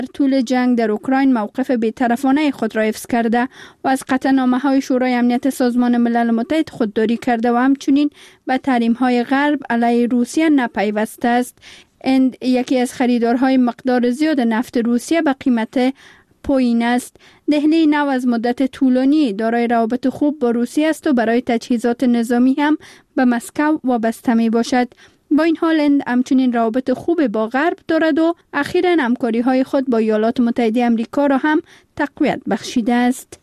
در طول جنگ در اوکراین موقف بی‌طرفانه خود را حفظ کرده و از قطعنامه‌های شورای امنیت سازمان ملل متحد خودداری کرده و همچنین به تحریم‌های غرب علیه روسیه نپیوسته است. هند یکی از خریدارهای مقدار زیاد نفت روسیه به قیمت پایین است. دهلی نو از مدت طولانی دارای روابط خوب با روسیه است و برای تجهیزات نظامی هم به مسکو وابسته می باشد. با این حال هند همچنین روابط خوب با غرب دارد و اخیراً همکاری‌های خود با ایالات متحده آمریکا را هم تقویت بخشیده است.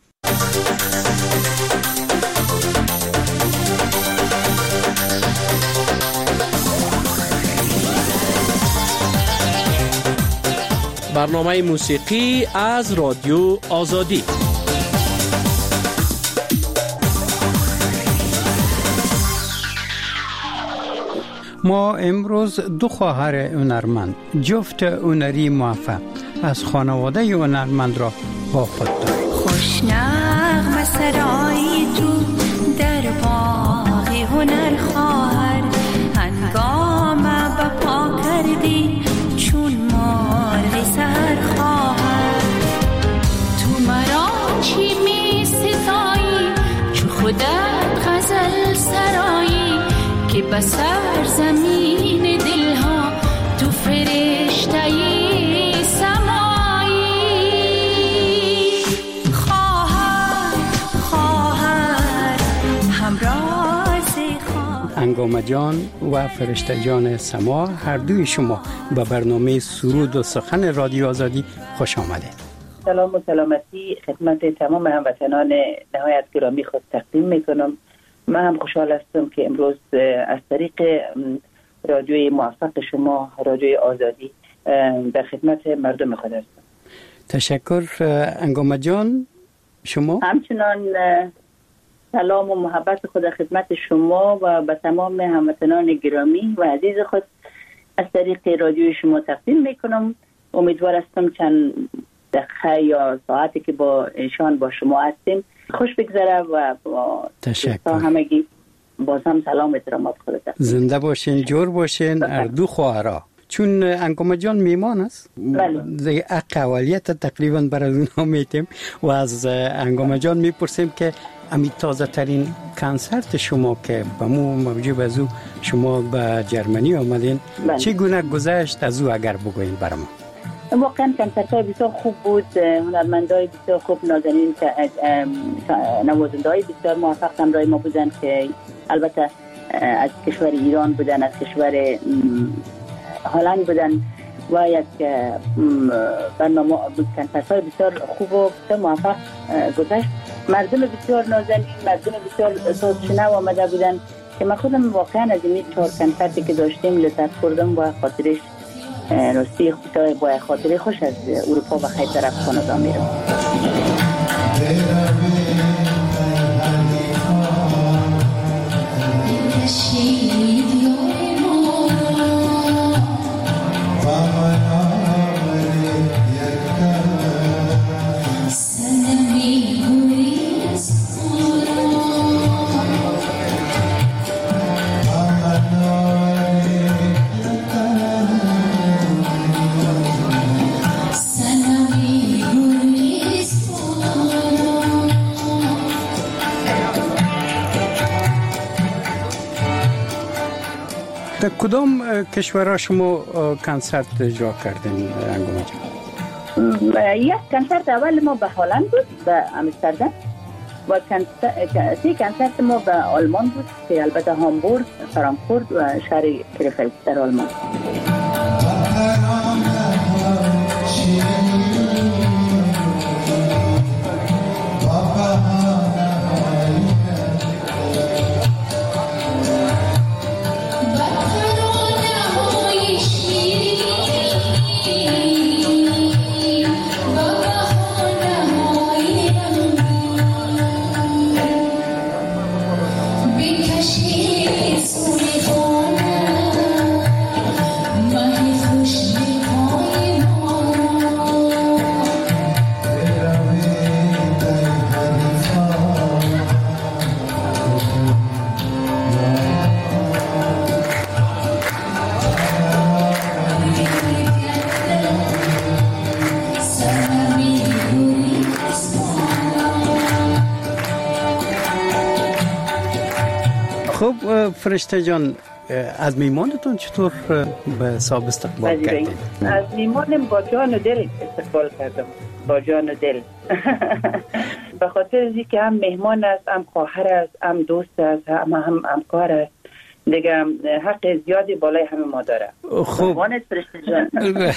برنامه موسیقی از رادیو آزادی. ما امروز دو خواهر هنرمند، جفت هنری موفق از خانواده هنرمند را با خود داریم. خوش نغمه سرایی تو در باغ هنر خواهر، هنگام بپا کردی چون مار سحر خواهر. تو مرا چی می ستایی چو خودت غزل سرایی، که بسر زمین دلها تو فرشتهی سمایی. خواهر خواهر همراز خواهر. انگامه جان و فرشته جان سما، هر دوی شما به برنامه سرود و سخن رادیو آزادی خوش آمدید. سلام و سلامتی خدمت تمام هموطنان نهایت گرامی خود تقدیم میکنم. من هم خوشحال هستم که امروز از طریق رادیوی موفق شما، رادیوی آزادی، در خدمت مردم خود هستم. تشکر انگامه جان. شما همچنان سلام و محبت خود خدمت شما و به تمام هموطنان گرامی و عزیز خود از طریق رادیوی شما تقدیم میکنم. امیدوار هستم چند دقیقه یا ساعتی که با ایشان با شما هستیم خوش بگذره و با تشکر. همگی باز هم سلام احترامات خودت. زنده باشین، جور باشین هر دو خواهرها. چون انگامه جان میمان است، بله، اقوالیت تقریبا برای اونها میتیم و از انگامه جان میپرسیم که امی تازه ترین کنسرت شما که به مو موجب از او شما به جرمنی آمدین، چگونه گذشت از او اگر بگوین برام؟ واقعا کنسرت های بسیار خوب بود، هنرمندای بسیار خوب، نازنین نوازنده های بسیار موفق همراه ما بودن که البته از کشور ایران بودن، از کشور هلند بودن و یک برنامه کنسرت های بسیار خوب و بسیار موفق گذشت. مردم بسیار نازنین، مردم بسیار سازشنو آمده بودن که من خودم واقعا از این 4 کنسرتی که داشتیم لذت بردم و خاطرش راستی با خاطره خوش از اروپا و خیلی طرف کانادا میرم. در کدام کشورها شما کنسرت اجرا کردین انگامه جان؟ یک کنسرت اول ما به هلند بود، به آمستردام، و 3 کنسرت ما به آلمان بود که البته هامبورگ، فرانکفورت و شهر کرفلد در آلمان. فرشته جان، از میمانتون چطور به صاحب استقبال کردین؟ از میمانم با جان و دل استقبال کردم، با جان و دل. به خاطر اینکه هم مهمان است، هم خواهر است، هم دوست است، هم همکار است دیگه، حق زیادی بالای همه ما داره. خوب فرشته جان،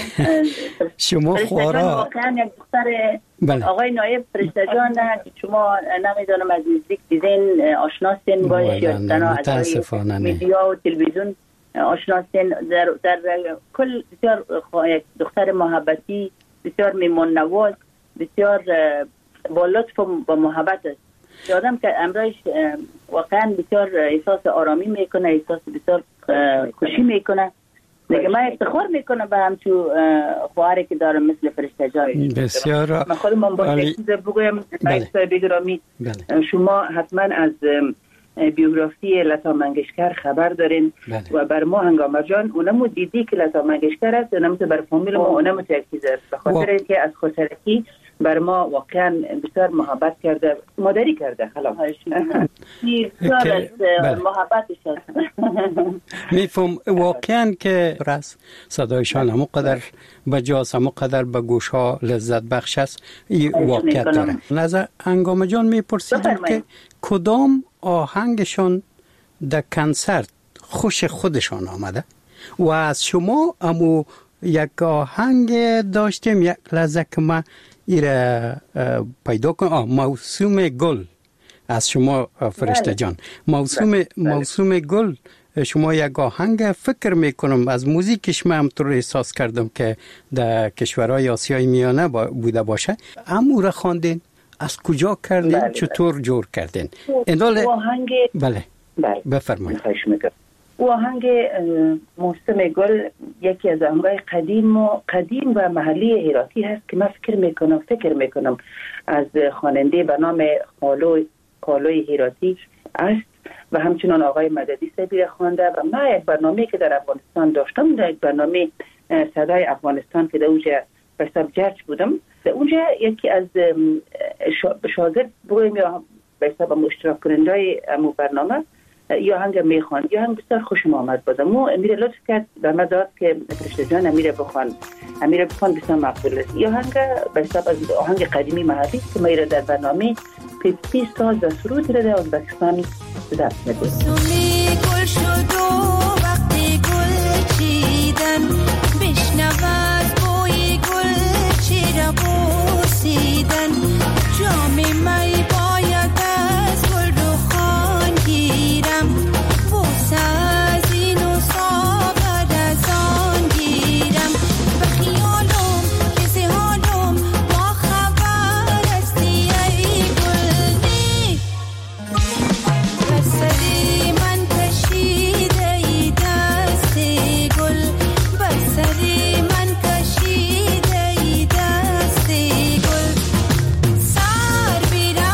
شما خوارا واقعا یک دختر آقای نایب فرشته جان شما نمیدونم از نزدیک دیدین آشناستین باش یا تنها از میدیا و تلویزیون آشناستین. در کل بسیار یک دختر محبتی، بسیار میمون نواز، بسیار با لطف و محبت است. آدم که امروز واقعا بسیار احساس آرامی میکنه، احساس بسیار خوشی میکنه دیگه. من افتخار میکنم به همچون خواهری که دارم مثل فرشته جان. بسیار. من خودم با چیز بگویم بگرامی، شما حتما از بیوگرافی لتا منگشکر خبر دارین و بر ما هنگامه جان اونمو دیدی که لتا منگشکر است، اونمو بر فامیل ما اونمو ترکیز است، به خاطر اینکه از خسارتی بر ما واقعا بسیار محبت کرده، مادری کرده. خلاص بسیار از محبتش است. میفهم واقعا که رس صدایشان همو قدر بجاست، همو قدر به گوش ها لذت بخش است. این واقعیت داره. نظر انگام جان میپرسیدم که کدام آهنگشان در کنسرت خوش خودشان آمده و از شما امو یک آهنگ داشتیم یک لحظه که من ایره پیدا کنم. موسم گل از شما فرشته جان، موسم گل شما یک آهنگ فکر میکنم از موزیکش من همطور احساس کردم که در کشورهای آسیای میانه بوده باشه. امو را خواندین، از کجا کردین؟ چطور جور کردین؟ آهنگ بله بفرمایید. آهنگ موسم گل یکی از آهنگای قدیم و محلی هراتی هست که من فکر میکنم از خواننده به نام خالوی هراتی است و همچنان آقای مددی سبیر خوانده. و من یک برنامه که در افغانستان داشتم، در یک برنامه صدای افغانستان که در اونجا به حساب جرج بودم، در اونجا یکی از شاگرد بگویم یا به حساب اشتراک کننده امو برنامه یا هنگ میخوان، یا هنگ بسیار خوشم آمد بازم و امیر لطف کرد به من داد که فرشته جان امیر بخوان بسیار مقبول است. یا هنگ به حساب از آهنگ قدیمی محلی که ما در برنامه پیپی ساز و سرود را در ازبکستان دست میدیم. گل شد و وقتی گل چیدن بشنود بوی گل چرا بوسیدن جام می باید از گل رو خان گیرم بوسه از این و ساغر از آن گیرم به خیالم کسی حالم با خبر استی ای گل بر سری من کشیده ای دست گل بر سری من کشیده ای دست گل سر بیرم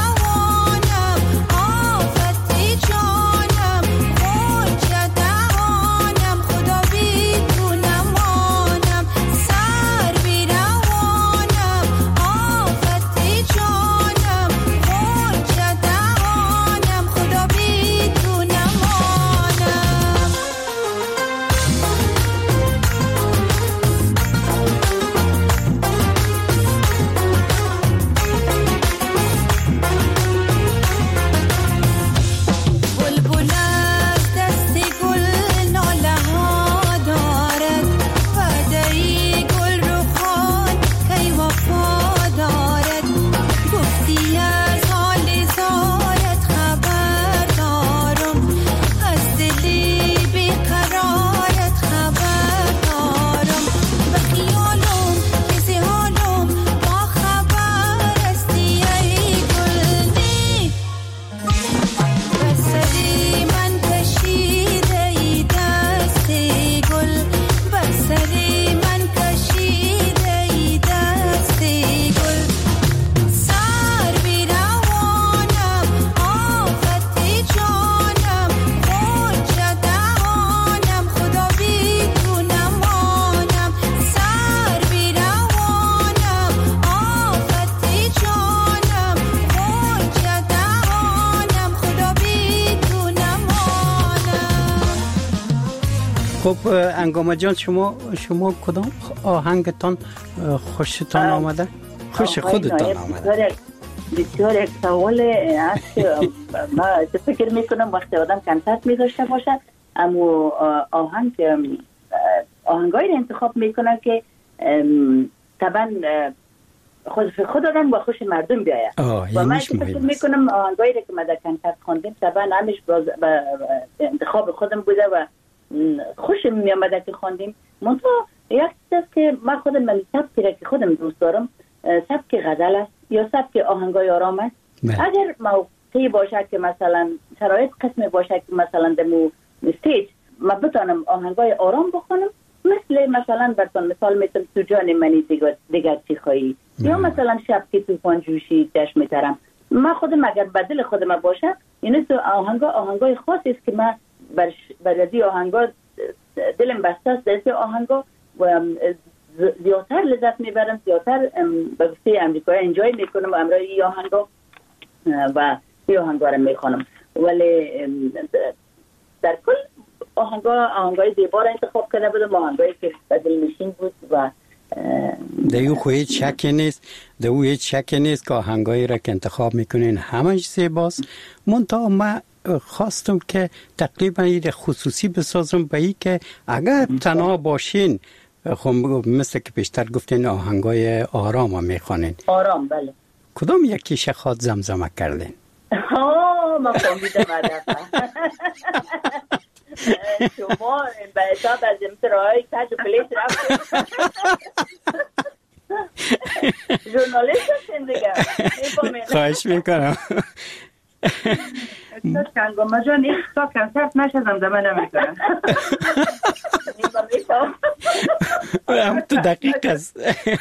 خب انگامه جان، شما کدام آهنگتان خوشتان آمده؟ خوش خودتان آمده؟ بسیار یک سوال است که ما فکر میکنم وقتی آدم کنسرت میذاشته باشه اما آهنگایی رو انتخاب میکنه که طبعا خود آدم با خوش مردم بیاید و من فکر میکنم آهنگایی رو که ما در کنسرت خواندیم طبعا همیش انتخاب خودم بوده و خوشم میامده که خواندیم. منطقه یک چیز که من خودم من سبکی را که خودم دوست دارم سبک غزل است یا سبک آهنگای آرام است. اگر موقعی باشه که مثلا شرایط قسم باشه که مثلا دمو استیج ما بتونم آهنگای آرام بخونم، مثلا براتون مثال میتونم تو جان منی دیگر چی خواهی یا مثلا شب که توفان جوشی چشم ترم. من خودم اگر بدل خودم باشه یعنی تو آهنگای خاصی است که من برای آهنگا دلم بسته است. دسته آهنگا و زیادتر لذت میبرم، زیادتر به گفته امریکایی انجای میکنم امرای این آهنگا و این آهنگا رو میخونم. ولی در کل آهنگای زیبا را انتخاب کرده بودم، آهنگایی که بدل نشین بود و دیو هیچ شکی نیست که آهنگایی را که انتخاب میکنین همش زیباست. منتها من خواستم که تقریبا این خصوصی بسازم به این که اگر تنها باشین خب مثل که بیشتر گفتین آهنگای آرام ها میخوانین. آرام بله. کدام یکیش خواهد زمزمه کردین؟ من فهمیدم هدفه. شما به حساب از امترهای کج و پلیس رفتید ژورنالیست هستین دیگه. خواهش میکنم. انگامه جان این تا کنسرت نشه زمزمه نمیکنم. هم تو دقیق است.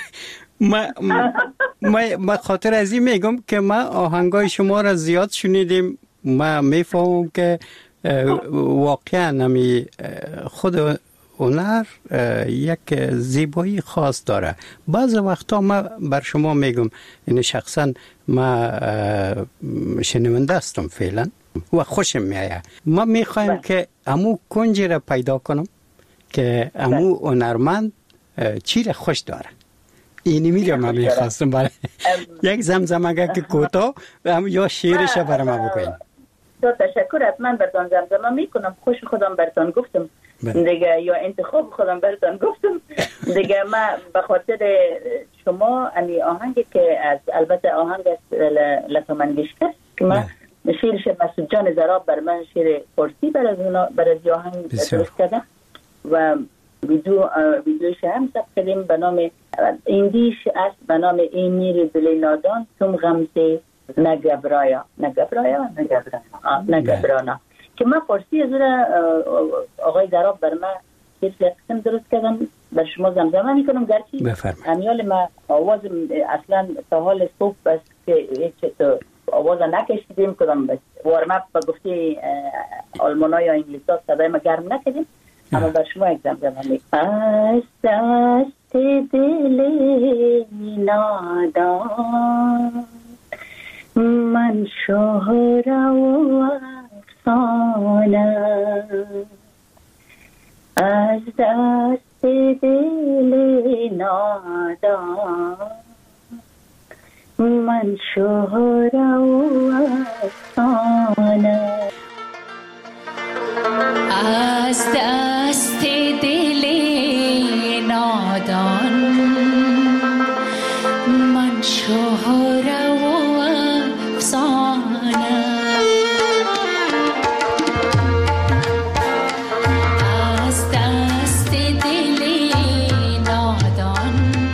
ما خاطر از این میگم که ما آهنگای شما را زیاد شنیدیم. ما میفهمم که واقعا نمی خود هنر یک زیبایی خاص داره. بعض وقتا ما بر شما میگم یعنی شخصا ما شنونده هستم فعلا و خوشم میایه. ما میخوایم که امو کنجی را پیدا کنم که امو هنرمند چی را خوش داره. اینی میگم من میخواستم برای یک زمزمه که کوتاه یا شعرش برای ما بکنیم. تشکر. حتما براتون زمزمه میکنم. خوش خودم براتون گفتم دیگه یا انتخاب خودم براتون گفتم دیگه. من به خاطر شما امی آهنگی که از البته آهنگ لتا منگشتر که من شیرش مسعود جان زراب بر من شیر فارسی برای آهنگ درست کردم و ویدیوش هم ثبت کردیم به نام ایندیش است، به نام این میر دل نادان تم غمزه نگبرایا که من فارسی از آقای دراب بر من یک قسم درست کردم بر شما زمزمه میکنم. گرچه امیال من آواز اصلا تا حال صبح بس که هیچ آواز نکشیدیم کدام بس وارمپ با گفته آلمانا یا انگلیسا صدای ما گرم نکردیم، اما بر شما یک زمزمه میکنم. از دست دل نادان من شهره و افسانه، از دست دل نادان من شهره و افسانه، از دست دل نادان من شهره و افسانه، از دست دل نادان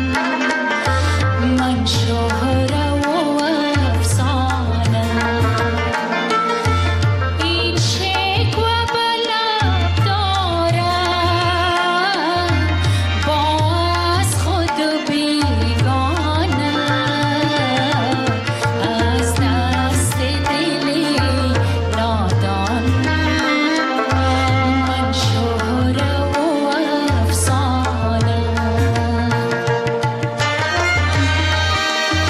من شهره و افسانه، این شکوه به لب دارم باز خود بیگانه، از دست دل نادان من شهره و افسانه.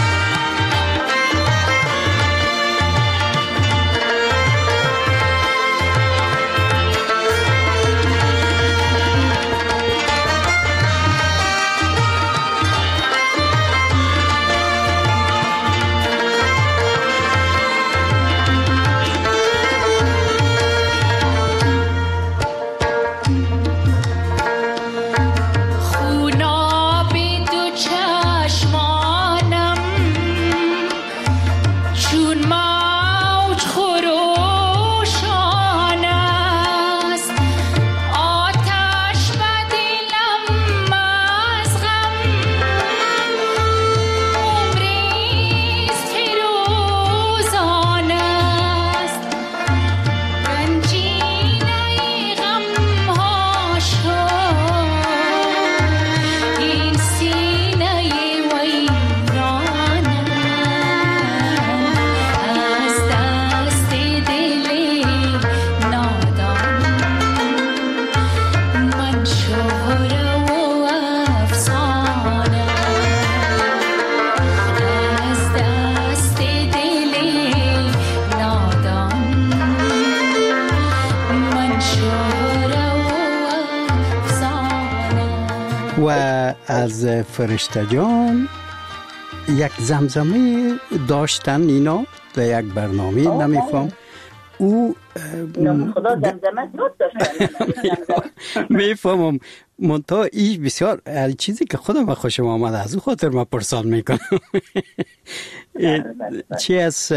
از فرشته جان یک زمزمه داشتن اینا در یک برنامه نمیفهم او خدا زمزمه دوست داشتن میفهمم منتها ایش بسیار چیزی که خودم خوشم آمد از او خاطر من پرسان میکنم چی از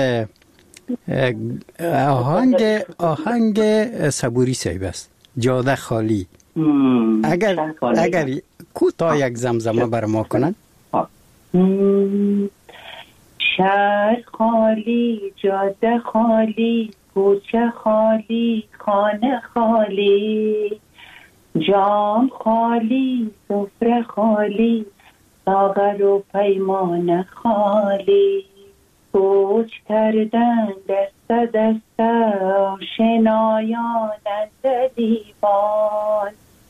آهنگ صبوری صاحب است جاده خالی اگر کوتاه یک زمزمه بر ما کنن شهر خالی جاده خالی کوچه خالی خانه خالی جام خالی سفره خالی ساغر و پیمان خالی کوچ کردن دسته دسته آشنایان از دیوان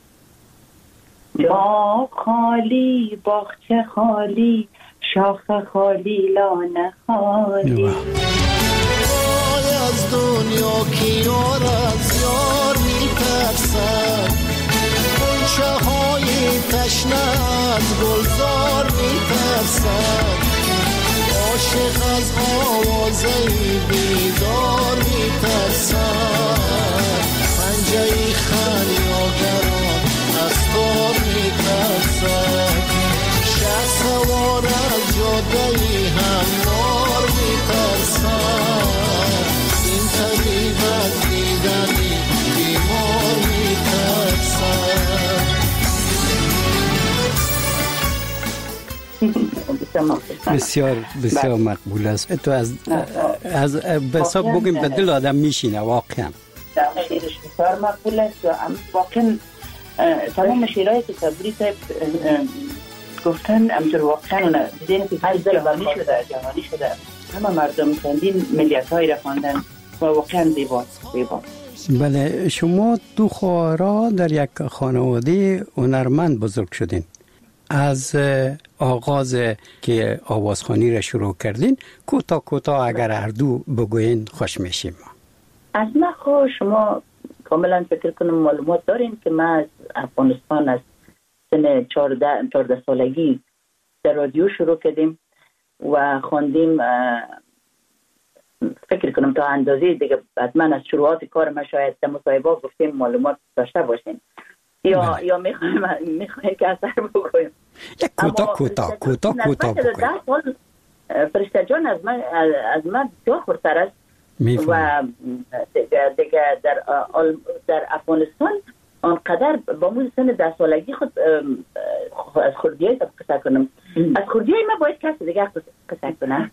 باغ خالی باغچه خالی شاخه خالی لانه خالی از دنیا کنار از یار میترسد گلچه های تشنه از گلزار میترسد عاشق از آوازه بیدار میترسد پنجه خریاگران از تار میترسد شهر سوار از جاده هموار میترسد این طبیب از دیدنی بیمار میترسد بسیار بسیار مقبول است تو از بساب بگیم به دل آدم میشینه واقعا بسیار مقبول است واقعا تمام شیرهای که صبوری صاحب گفتن همچون واقعا دیدین که هر جهانی شده همه مردم کندین ملیت های را خواندن و واقعا زیباست. بله شما دو خواهرها در یک خانواده هنرمند بزرگ شدین از آغاز که آوازخوانی را شروع کردین کوتاه اگر هر دو بگوین خوش میشیم. از من شما کاملا فکر کنم معلومات دارین که من از افغانستان از سن 14 سالگی در رادیو شروع کردیم و خواندیم فکر کنم تا اندازه دیگه حتما از شروعات کار ما شاید در مصاحبه گفتیم معلومات داشته باشین یا میخوایم که اثر بگویم یک کوتاه بگویم. فرشته جان از من بسیار خورتر است و دیگه در افغانستان آنقدر با موز سن 10 سالگی خود از خوردی های قصه کنم از خوردی های من باید کسی دیگه قصه کنم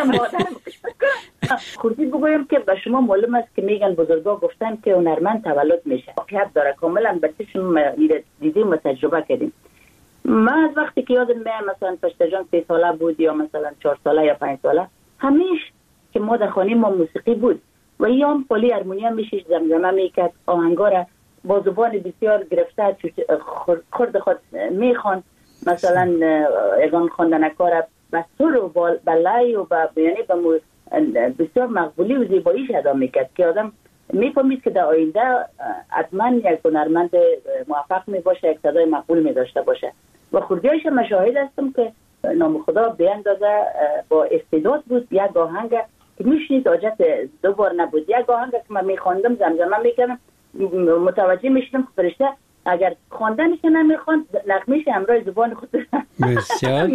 خوردی بگویم که به شما معلوم است که میگن بزرگا گفتن که هنرمند تولد میشه واقعیت داره کاملا بچه‌شون دیدیم و تجربه کردیم. من از وقتی که یادم میاد مثلا فرشته جان 3 ساله بود یا مثلا 4 ساله یا 5 ساله همیشه که ما در خانه ما موسیقی بود و یام پلی هارمونیوم میشه زمزمه میکرد آهنگا را با زبان بسیار گرفته خورد خود میخوان مثلا اگان خواندنکار با سر و بلای و یعنی بسیار مقبولی و زیباییش ادا میکرد که آدم میفهمید که در آینده حتما یک هنرمند موفق میباشه یک صدای مقبول میداشته باشه و خوردیایش مشاهد هستم که نام خدا به اندازه با استعداد بود. یک آهنگ که میشنید حاجت 2 بار نبود یک آهنگ که من میخواندم زمزمه میکردم متوجه میشدم که فرشته اگر خواندنش نمیخواند نغمه‌ش همراه زبان خود بسیار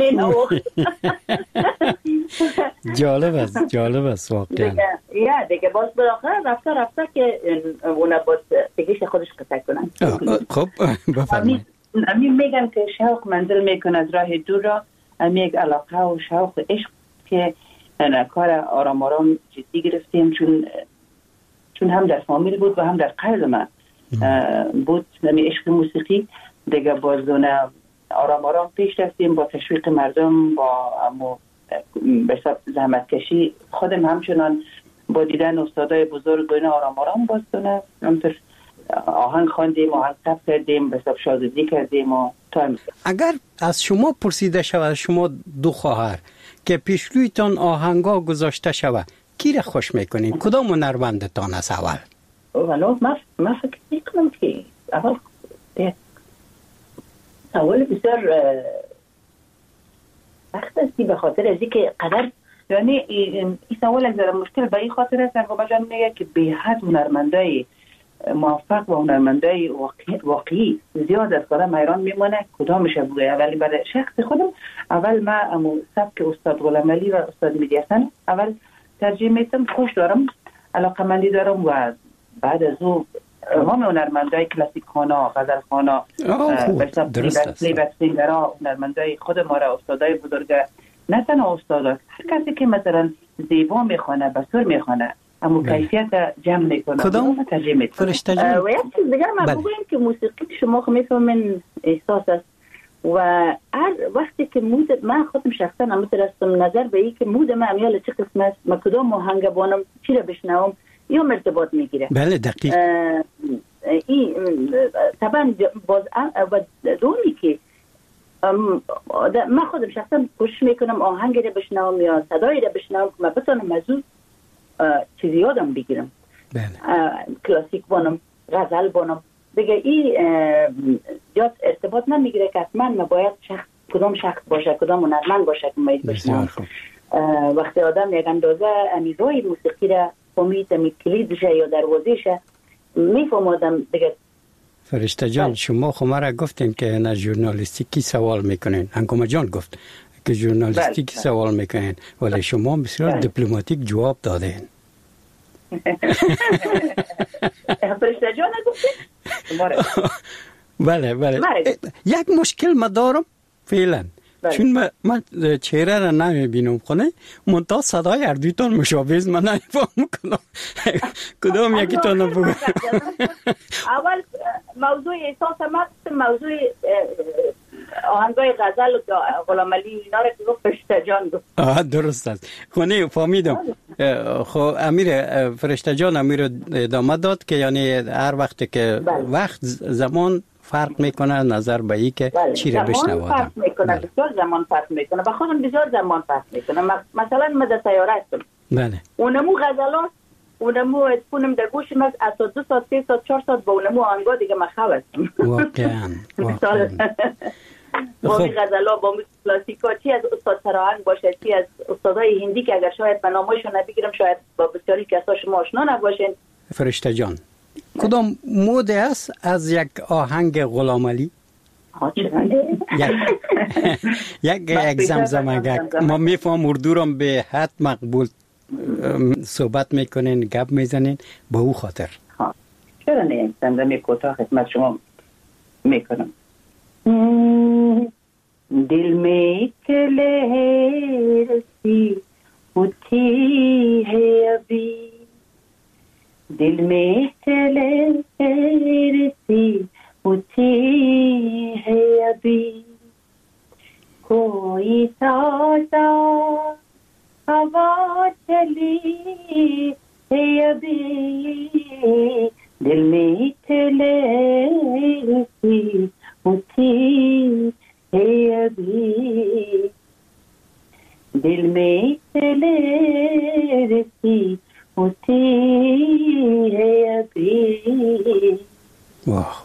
جالب است واقعا. دیگه باز بالاخره رفته که اونا باز تکیش خودش قطع کنن. خب بفرمایید. امین میگم که شوق منزل میکنه از راه دور را یک علاقه و شوق عشق که کار آرام جدی گرفتیم چون هم در فامیل بود و هم در قلب من بود نمی عشق موسیقی دیگه بازونه آرام پیش رفتیم با تشویق مردم با زحمت کشی خودم همچنان با دیدن استادای بزرگ و اینا آرام بازونه همطور آهنگ خواندیم آهنگ ثبت کردیم به حساب شاگردی کردیم و اگر از شما پرسیده شود شما 2 خواهر که پیش رویتان آهنگا گذاشته شود کی را خوش میکنین کدام هنرمندتان است اول؟ ولو ما فکر میکنم که اول سوال بسیار سخت است به خاطر از اینکه قدر یعنی این سوال از مشکل به این خاطر است انگام جان میگه که به حد هنرمندای موفق و هنرمندای واقعی زیاد از کارم حیران میمونه کدامش بوده. ولی برای شخص خودم اول من سبک استاد غلام علی و استاد مهدی حسن اول ترجیح میدم، خوش دارم، علاقمندی دارم و بعد از او همه هنرمندای کلاسیک خانا، غزل خانا، پلیبک سینگرها، هنرمندای خود ما را استادای بزرگ، نه تنها استادا، هر کسی که مثلا زیبا میخونه، بسور میخونه، اما کیفیت جمع میکنه. کدام فرشته جان؟ و یک چیز دیگر من بگویم که موسیقی شما میفهمین احساس است و هر وقتی که مود من خودم شخصا مترسم نظر به این که مود من امیال چه قسم است، من کدام آهنگ بانم، چی را بشنوم یا مرتباط میگیره. بله دقیق. این طبعا باز دومی که من خودم شخصا کوشش میکنم آهنگ را بشنوم یا صدای را بشنوم که من بتونم از اون چیزی یادم بگیرم. بله. کلاسیک بانم، غزل بانم دیگه این جات ارتباط نمیگیره که حتما من باید کدام شخص باشه، کدام هنرمند باشه که من بشنوم. وقتی آدم یک اندازه امیزای موسیقی را فهمید، امی کلیدشه یا دروازهشه میفهم آدم دیگه. فرشته جان شما خو ما را گفتین که نه ژورنالیستیکی سوال میکنین، انگام جان گفت که ژورنالیستیکی سوال میکنین ولی شما بسیار دیپلماتیک جواب دادین. فرشته جان گفتین؟ بله یک مشکل ما دارم فعلا چون من چهره را نمیبینم خونه منتها صدای هر دویتان مشابه است، من نمیفهم کدام یکیتان رو بگم. اول موضوع احساس موضوع آهنگای غزل و غلام علی اینا را که گفت فرشته جان گفت. درست است. خونه فهمیدم. خب امیر فرشته جان امیر ادامه داد که یعنی هر وقت که وقت زمان فرق میکنه نظر به این که چی رو بشنوادم. فرق میکنه، بسیار زمان فرق میکنه. با خودم بسیار زمان فرق میکنه. مثلا من در سیاره هستم. بله. اونمو غزلات، اونمو اسپونم در گوشم از 2 ساعت 3 ساعت 4 ساعت با اونمو آهنگا دیگه من خواه هستم. واقعا. با می غزلا، با می کلاسیکا، چی از استاد سراهنگ باشه، چی از استادای هندی که اگر شاید به نامایشون نبگیرم شاید با بسیاری کسا شما آشنا نباشین. فرشته جان کدام مود است از یک آهنگ غلام علی؟ یک زمزمه ما میفهم اردو رو به حد مقبول صحبت میکنین، گپ میزنین با او خاطر. چرا نه یک زمزمه کوتاه خدمت شما میکنم. दिल में चले रसी उठी है अभी, दिल में चले रसी उठी है अभी, कोई ताजा हवा चली है अभी, दिल में चले रसी उठी है अभी, दिल में चले रसी उठी है अभी. वाह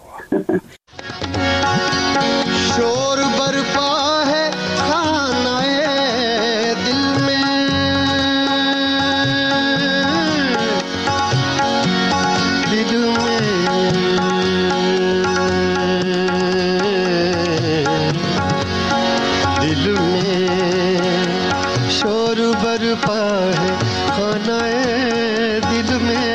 शोर बरपा है खानाए दिल में, दिल में शोर बरपा है खानाए दिल में,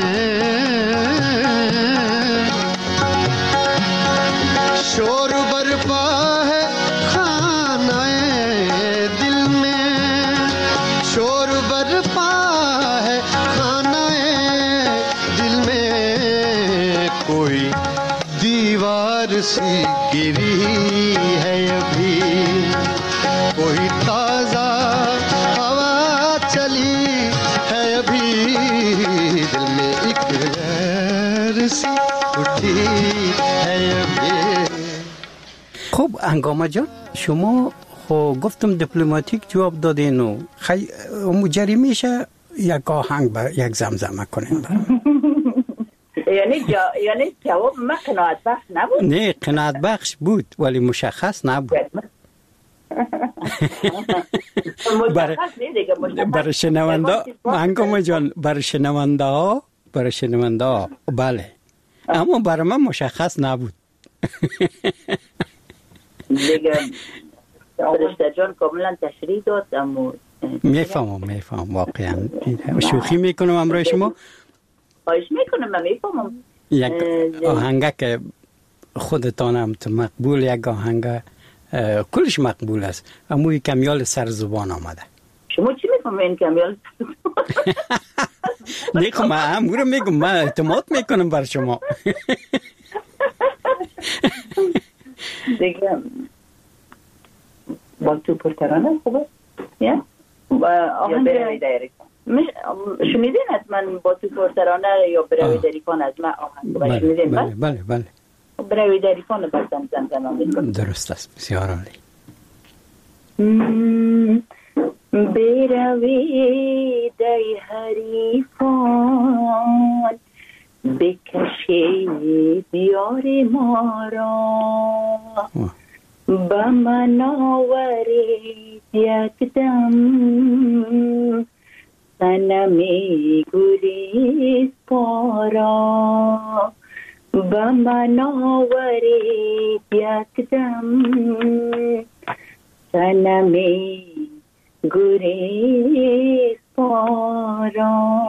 शोर बरपा है खानाए दिल में, शोर बरपा है खानाए दिल में, कोई दीवार सी गिरी है अभी, कोई ताजा हवा चली है अभी, दिल में एक लहर सी उठी है अभी. خب انگامه جان شما خب گفتم دیپلماتیک جواب دادین و جریمه میشه یک آهنگ یک زمزمه کنین. یعنی جواب ما قناعت بخش نبود. نه قناعت بخش بود ولی مشخص نبود. برای شنونده هنگام جان برای شنونده ها بله، اما برای من مشخص نبود. دیگه فرشته جان کاملا تشریح داد. اما میفهمم واقعا. شوخی میکنم امروز شما. خواهش میکنم، من میفهمم. یک آهنگ که خودتان هم مقبول، یک آهنگ کلش مقبول است، اما کمیال سر زبان آمده. شما چی میفهمین کمیال؟ نیکم من امور میگم، من اعتماد میکنم بر شما. دیگه با تو پرترانه خوبه؟ یا شنیدین حتما با تو پرترانه یا بروی دریفان از من آهنگ خوبه شنیدین؟ بله بروی دریفان بستم زمزمه درست است، بسیار عالی. بروی دی حریفان بکشید یار ما را، به من آورید یک دم صنم گریزپا را، به من آورید یک دم صنم گریزپا را.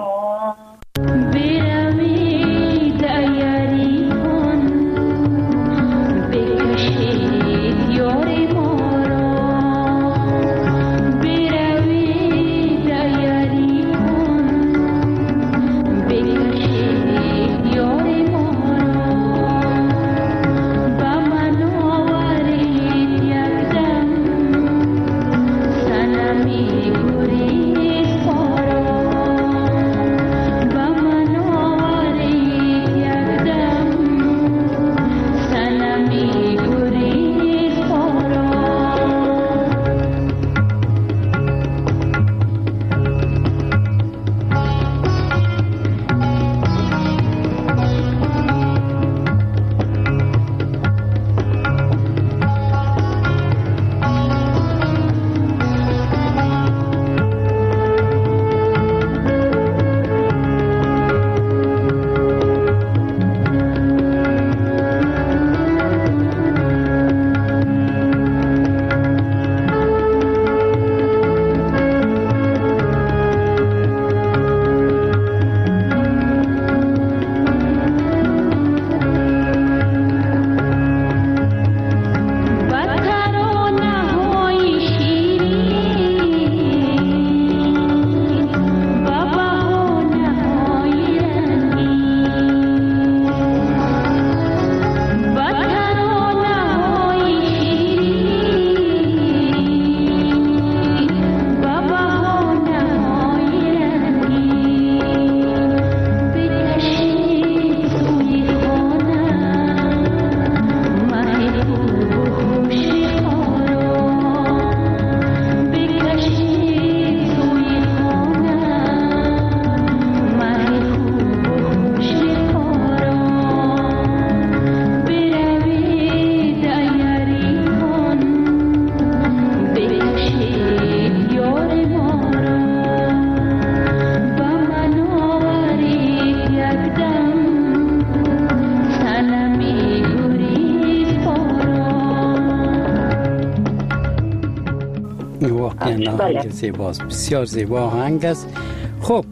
زیباست، بسیار زیبا آهنگ است. خب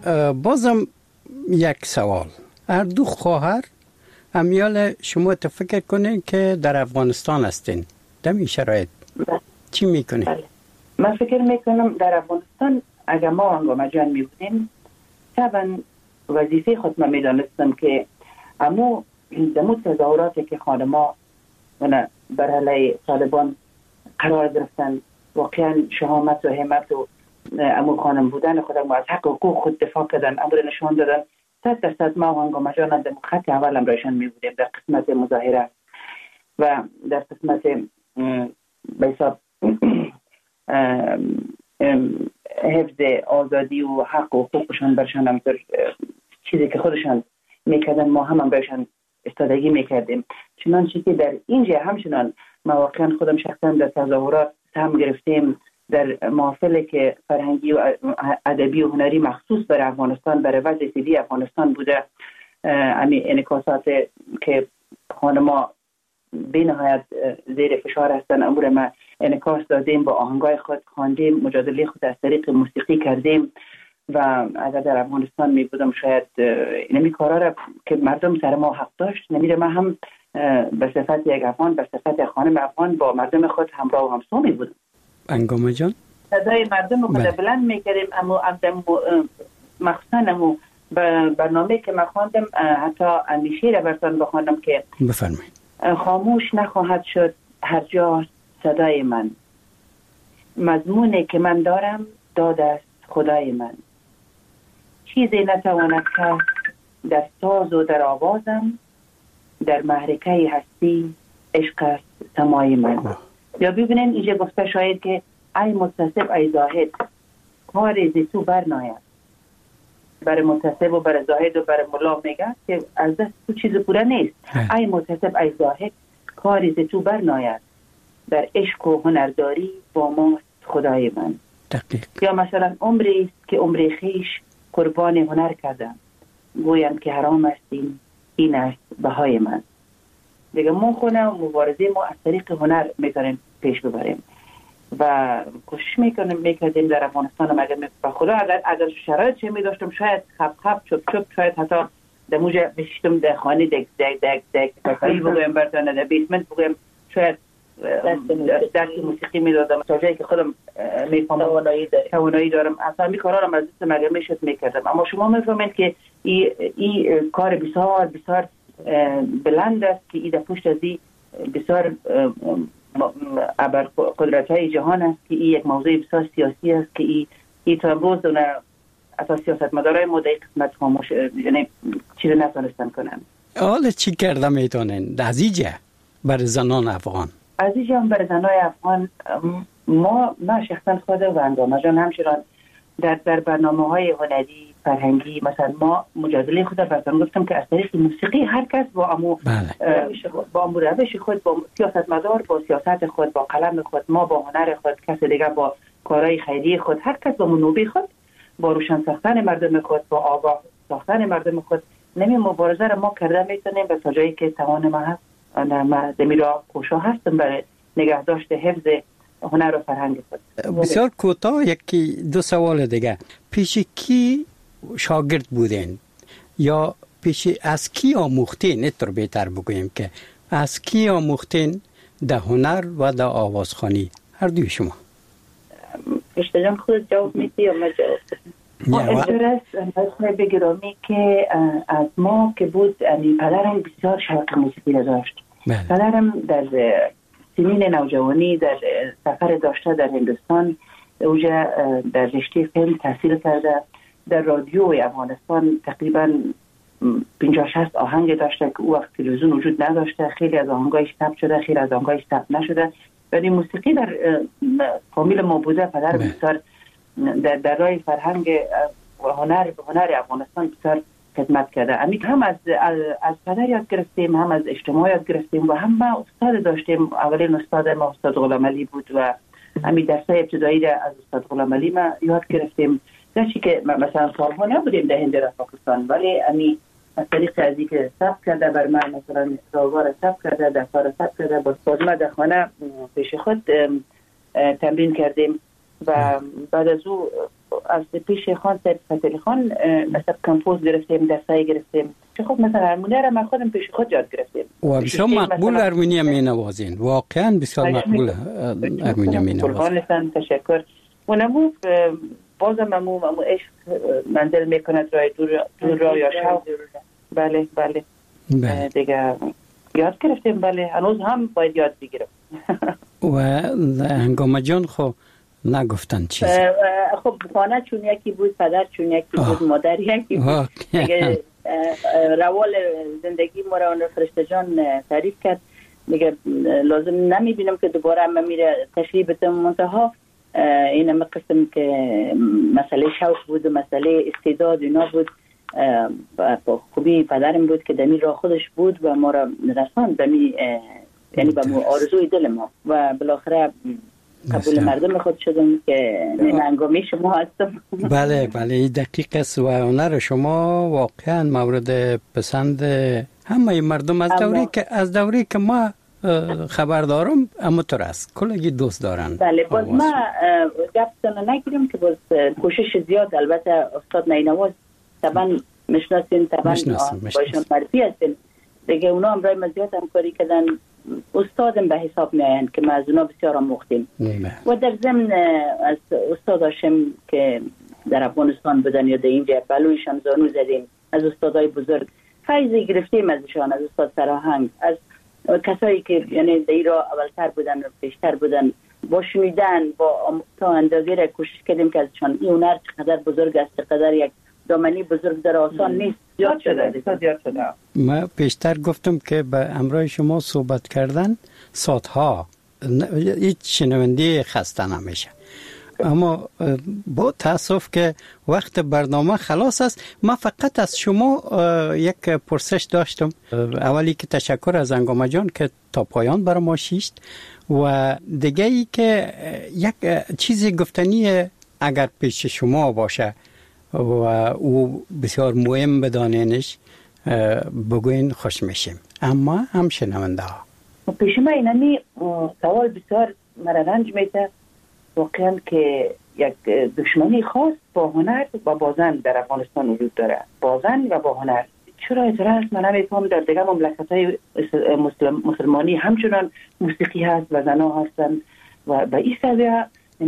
بازم یک سوال، هر دو خواهر امیال شما فکر کنین که در افغانستان هستین، در این شرایط چی میکنین؟ من فکر میکنم در افغانستان اگر ما هنگام جان میبودیم طبعا وظیفه خود من میدانستم که امو تظاهراتی که خانما بر علیه طالبان قرار گرفتن، واقعا شهامت و همت و امو خانم بودن خودم از حق و حقوق خود دفاع کردن، امر نشان دادن. 100% ما هنگام جان در خط اول امرایشان می بودیم در قسمت مظاهره و در قسمت به حساب حفظ آزادی و حق و حقوقشان برشان همطور چیزی که خودشان میکردن ما هم بهشان استادگی میکردیم. چنانچه که در اینجا همچنان ما واقعا خودم شخصا در تظاهرات سهم گرفتیم، در محافلی که فرهنگی و ادبی و هنری مخصوص برای افغانستان، برای وضع فعلی افغانستان بوده. همین انعکاسات که خانما به نهایت زیر فشار هستن امور ما انعکاس دادیم، با آهنگای خود خواندیم، مجادله خود از طریق موسیقی کردیم و اگر در افغانستان می بودم شاید نمی کارا را که مردم سر ما حق داشت نمیره، ما هم به صفت یک افغان، به صفت خانم افغان با مردم خود همراه و همسو می بودم. انگام جان صدای مردم خود بلند می کردیم. اما مخصوصا برنامه که من خواندم حتی اندیشه را براتون بخواندم که بفرمایید. خاموش نخواهد شد هر جا صدای من، مضمونی که من دارم داد است خدای من، چیزی نتواند کرد در ساز و در آوازم، در محرکه هستی عشق است سمای من. یا ببینین اینجا گفته شاید که ای متصف ای زاهد کار زی تو برناید. برای متصف و برای زاهد و برای ملا میگه که از دست تو چیز پوره نیست. ای متصف ای زاهد کار زی تو برناید، در عشق و هنرداری با ما خدای من. دقیق. یا مثلا عمری است که عمری خیش قربان هنر کردم، گویم که حرام استیم این است بهای من. دیگه ما خونه و مبارزه ما از طریق هنر میتونیم پیش ببریم و کوشش میکردیم در افغانستان. مگر به خدا اگر شرایط چه میداشتم شاید خب چپ شاید حتی در موجه بشتم در خانه دک تکایی بگویم برتان در بیسمنت بگویم، شاید درس موسیقی میدادم تا جایی که خودم میفهمم توانایی دارم. اصلا می کارا رو از دست مگر میشد میکردم. اما شما میفهمید که این کار بسیار بسیار بلند است که این در پشت از این بسیار ابر قدرت های جهان است که این یک موضوع بسیار سیاسی است که این تا امروز دونه اساس سیاست مدارای ما در قسمت خاموش یعنی چیز نتونستن کنن. حالا چی کرده میتونن از اینجا برای زنان افغان؟ از اینجا برای زنان افغان ما شخصا خود و انگامه جان همچنان در برنامه های هنری فرهنگی مثلا ما مجادله خود براتون گفتم که از طریق موسیقی هر کس با امو روش خود، با سیاست مدار، با سیاست خود، با قلم خود، ما با هنر خود، کس دیگه با کارهای خیری خود، هر کس با منوبه خود، با روشن ساختن مردم خود، با آگاه ساختن مردم خود نمی مبارزه را ما کرده میتونیم به تا جایی که توان ما هست. من دمیرا کوشا هستم برای نگهداشت حفظ هنر و فرهنگ خود. بسیار کوتاه یکی دو سوال دیگه. پیش کی شاگرد بودین یا پیش از کی آموختین؟ اینطور بهتر بگویم که از کی آموختین در هنر و در آوازخوانی؟ هر دوی شما. رشته جان خود جواب میدی یا من جواب؟ اینطور است بگرامی که از ما که بود پدرم بسیار شوق موسیقی داشت. پدرم در سنین نوجوانی در سفر داشته در هندوستان، اوجا در رشته فیلم تحصیل کرده. در رادیو افغانستان تقریبا 50-60 آهنگ داشته که او وقت تلویزیون وجود نداشته. خیلی از آهنگایش ثبت شده، خیلی از آهنگایش ثبت نشده. ولی موسیقی در فامیل ما بوده. پدر بسیار در راه فرهنگ هنر افغانستان بسیار خدمت کرده. هم از پدر یاد گرفتیم، هم از اجتماع یاد گرفتیم و هم ما استاد داشتیم. اولین استاد ما استاد غلام علی بود و همین درسای ابتدایی را از استاد غلام علی ما یاد گرفتیم. گرچه که مثلا سالها نبودیم در هند و پاکستان، ولی همین از طریق ازی که ثبت کرده بر من مثلا راوار ثبت کرده، دفتر ثبت کرده، با سازمان در خانه پیش خود تمرین کردیم و بعد از او از پیش خان سید فتحعلی خان مثلا کمپوز گرفتیم، درسایی گرفتیم. خود مثلا هارمونی را من خودم پیش خود یاد گرفتیم و بسیار مقبول هارمونی می نوازین. واقعا بسیار مقبول هارمونی می نوازین. تشکر. اونمو بازم امو عشق منزل میکند رای دور را یا شوق. بله دیگه یاد گرفتیم. بله هنوز هم باید یاد بگیرم. و هنگامه جان خب نگفتن چیزی؟ خب خانه چون یکی بود، پدر چون یکی بود، مادر یکی بود. دیگه روال زندگی ما را فرشته جان تعریف کرد. دیگه لازم نمیبینم که دوباره هم میره تشریح بتم. منتها این هم قسم که مسئله شوق بود و مسئله استعداد اینا بود با خوبی پدرم بود که دمی راه خودش بود و ما را رساند دمی یعنی به آرزوی دل ما و بالاخره قبول مردم خود شدم که ننگامی شما هستم. بله دقیق است و هنر شما واقعا مورد پسند همه مردم از دوری که ما خبر دارم اما تو است کلگی دوست دارن. بله باز ما گفتن نگیریم که باز کوشش زیاد البته استاد نینواز طبعا میشناسین طبعا باشون معرفی هستین دیگه اونا هم برای ما زیاد همکاری کردن استادم به حساب میاین که ما از اونا بسیار آموختیم و در ضمن از استاد هاشم که در افغانستان بودن یا در اینجا بلویشان زانو زدیم از استادای بزرگ فیضی گرفتیم ازشان از استاد سراهنگ از کسایی که یعنی در ایران اولتر بودن و پیشتر بودن با شنیدن با تا اندازه را کوشش کردیم که ازشان این هنر چقدر بزرگ است چقدر یک دامنی بزرگ در آسان نیست زیاد شده. ما پیشتر گفتم که به همراه شما صحبت کردن ساعتها هیچ شنونده خسته نمیشه اما با تاسف که وقت برنامه خلاص است. ما فقط از شما یک پرسش داشتم. اولی که تشکر از انگامه جان که تا پایان بر ما شیشت و دیگه ای که یک چیز گفتنی اگر پیش شما باشه و او بسیار مهم بدانینش بگوین خوش میشیم. اما هم شنونده ها پیش ما اینمی سوال بسیار مرا رنج میده واقعا که یک دشمنی خاص با هنر و با زن در افغانستان وجود داره. با زن و با هنر چرا اعتراض من نمیفهم در دیگه مملکت‌های مسلمانی همچنان موسیقی هست و زنها هستن و به این سویه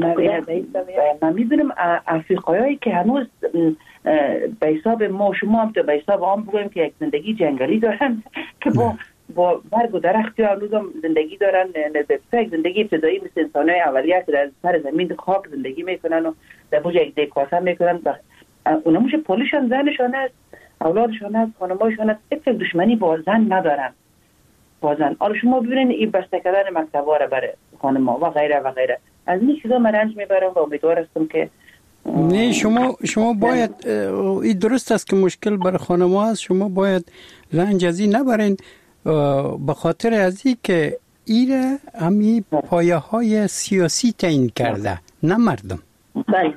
من میبینم افریقایی که هنوز به حساب ما شما هم تو به حساب آن بگویم که یک زندگی جنگلی دارن که با برگ و درخت یا هنوز هم زندگی دارن یک زندگی ابتدایی مثل انسان‌های اولیه که در سر زمین خاک زندگی میکنن و در بوج یک دیکاسه میکنن و اونا موشه پولشان زنشان است اولادشان است خانمایشان است. یک دشمنی با زن ندارن با زن. حالا شما ببینید این بسته کردن مکتب‌ها را برای خانم‌ها و غیره و غیره از این چیزا من رنج میبرم و امیدوار هستم که نه شما باید این درست است که مشکل برای خانم‌ها است. شما باید رنج از این نبرین به خاطر از این که ایره همی پایه‌های سیاسی تعیین کرده نه مردم. بله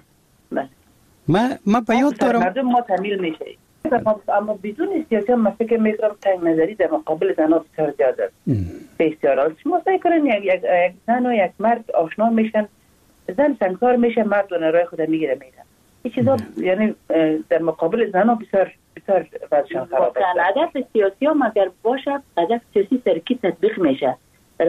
ما به یاد دارم مردم ما تمیل میشه اما بدون سیاسی هم فکر میکنم تنگ نظری در مقابل زنها بسیار زیاد است. بسیار شما سعی کنین یک زن و یک مرد آشنا میشن زن سنگسار میشه مرد و راه خود میگیره میره این چیزا یعنی در مقابل زنها بسیار وضعشان خراب است. هدف سیاسی هم اگر باشه هدف سیاسی سرکی تطبیق میشه در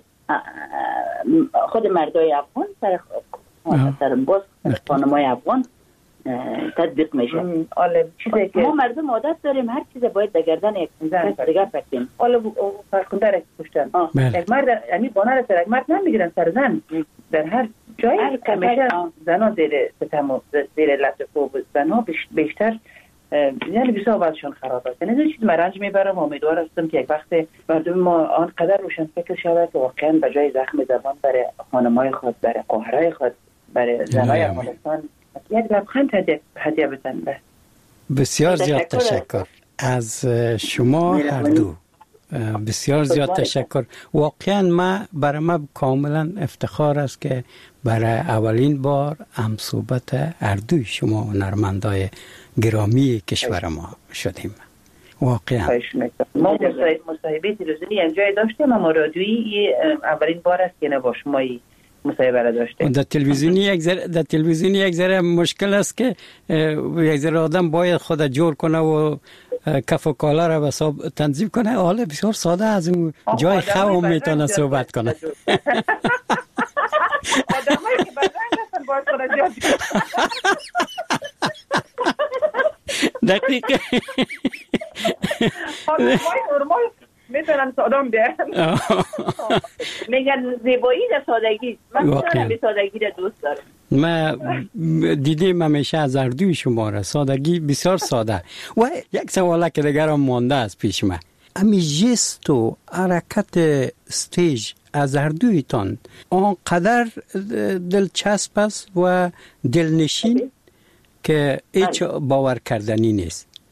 خود مردای افغان سر باز خانمای افغان تطبیق میشه. ما مردم عادت داریم هر چیز باید در گردن یک کس دیگر بکشیم. حالا فرخنده را کشتن یک مرد یعنی بانه سر یک مرد نمیگیرن سر زن در هر جایی همیشه زنها زیر ستم و زیر لطف و زنها بیشتر یعنی بسیار وضعشان خراب است. یعنی این چیز من رنج میبرم و امیدوار هستم که یک وقت مردم ما آنقدر روشن فکر شود که واقعا به جای زخم زبان برای خانم‌های خود برای قوهرهای خود برای زنهای افغانستان یک لبخند هدیه بدن. بسیار زیاد تشکر از شما هر دو. بسیار زیاد تشکر. واقعا برای ما کاملا افتخار است که برای اولین بار هم صحبت هر دوی شما هنرمندای گرامی کشور ما شدیم. واقعا ما مصاحبه تلویزیونی یک جای داشتیم اما رادیویی اولین بار است که نه با شما مصاحبه را داشته. در تلویزیونی یک ذره مشکل است که یک ذره آدم باید خود جور کنه و کف و کالا را به حساب تنظیم کنه. حالا بسیار ساده از اون جای خواب میتونه صحبت کنه. آدمایی که بدرنگ هستن باید خود جا دقیقه نورمال میتونن سادام بیان میگن زیبایی در سادگی. من میتونم به سادگی را دوست دارم. ما دیدیم همیشه از اردوی شما را سادگی بسیار ساده. و یک سواله که دیگر هم مانده از پیش ما امی جست و حرکت استیج از اردویتان آنقدر دلچسب است و دلنشین که هیچ باور کردنی نیست.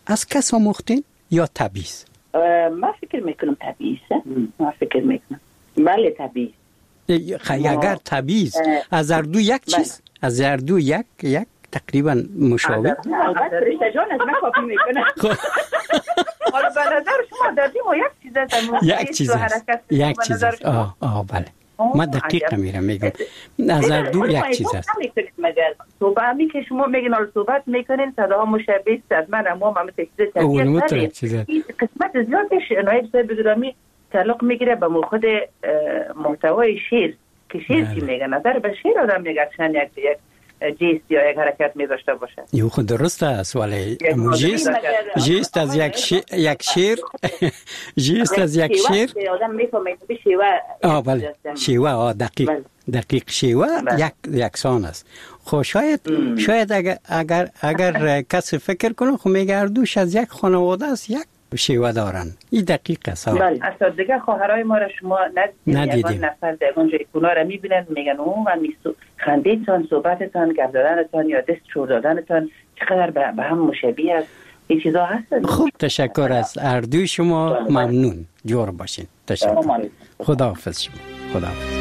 از کس آموختین یا طبیعی؟ من فکر میکنم طبیعی است. من فکر میکنم بله طبیعی. اگر طبیعی از هر دو یک چیز، از هر دو یک تقریبا مشابه. البته رشته جان از من کافی میکنه. حالا به نظر شما دادیم و یک چیز است. یک چیز است. یک چیز است. بله. من دقیق میگم از هر دو یک چیز است. صحبت که شما میگین حالا صحبت میکنین صداها مشابه است. من هم مثل چیز طبیعت قسمت زیادش نایب صاحب گرامی تعلق میگیره به خود محتوای شعر که شعر چی میگه. نظر به شعر آدم میگه چند یک جیست یا یک حرکت میذاشته باشه. یه خود درست است ولی جیست از یک شعر جیست از یک شعر آدم میفهمه به شیوه. بله شیوه دقیق شیوه یکسان است. خب شاید اگر کسی فکر کنه خب میگه هر دوش از یک خانواده است، یک شیوه دارن. این دقیق است. بله اصلا دیگه خواهرای ما را شما ندیدید. یگان نفر در اونجا کونا را میبینن میگن و خندیتان، صحبتتان، گپ زدنتان یا دست چور دادنتان چقدر به هم مشابه است. این چیزا هست. خوب تشکر از هر دوی شما. ممنون. جور باشین. تشکر. خداحافظ شما. خداحافظ.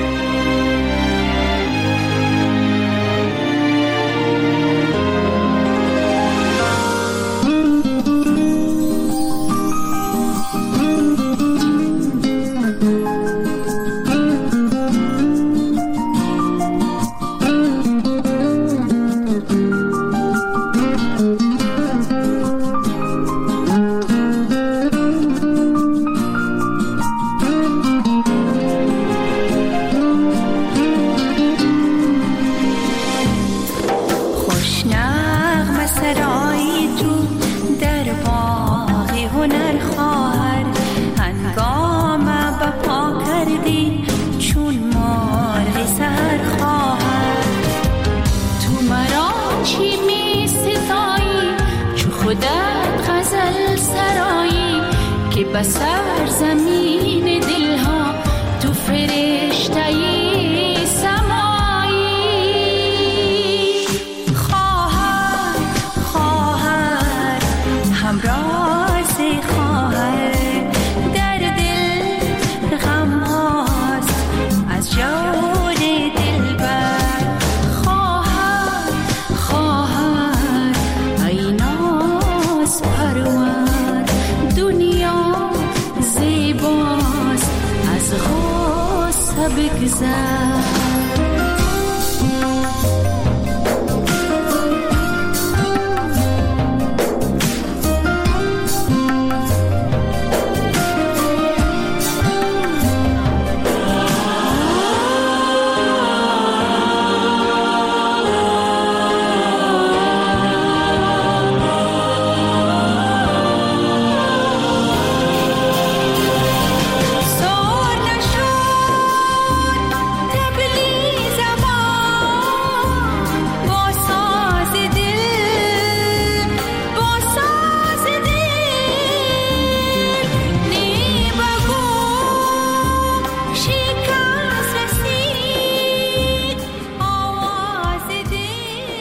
بسر زمین دلها تو فرشته سمایی. خواهر همراز خواهر در دل غم هاست از جور دلبر. خواهر ای ناز پرور دنیا زیباست از غصه بگذر.